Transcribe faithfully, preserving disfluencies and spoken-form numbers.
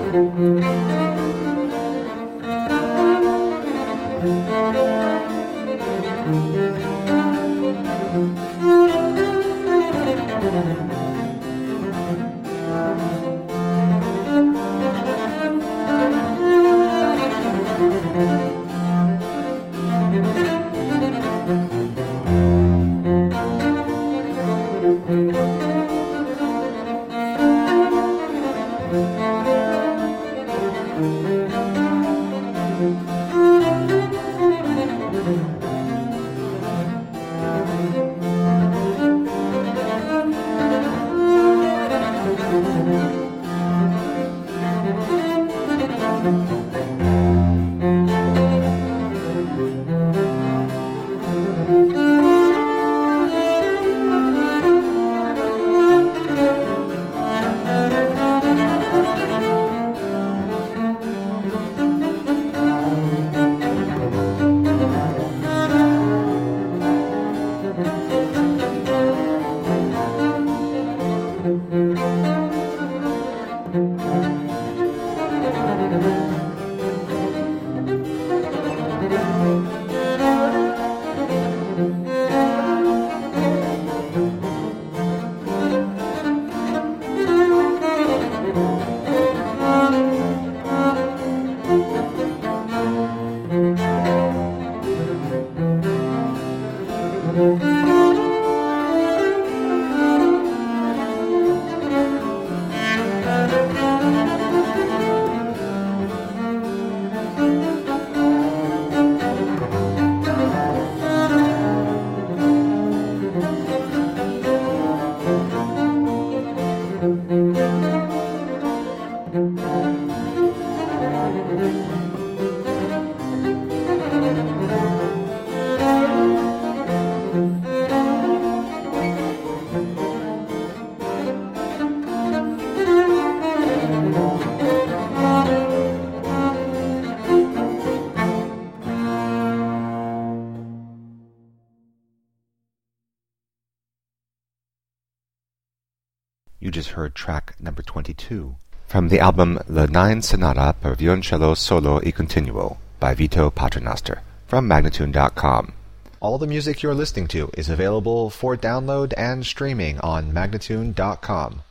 You just heard track number twenty-two from the album La Nine Sonata per Violoncello Solo e Continuo by Vito Paternoster from Magnatune dot com. All the music you're listening to is available for download and streaming on Magnatune dot com.